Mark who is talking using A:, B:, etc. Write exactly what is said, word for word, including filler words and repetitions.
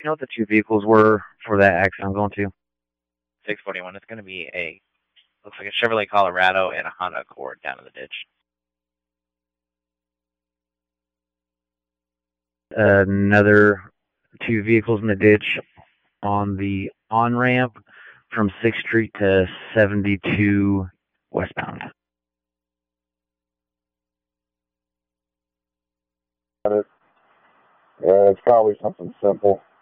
A: You know what the two vehicles were for that accident I'm going to?
B: six forty-one. It's going to be a, looks like a Chevrolet Colorado and a Honda Accord down in the ditch.
A: Another two vehicles in the ditch on the on-ramp from sixth Street to seventy-two westbound.
C: Yeah, it's probably something simple.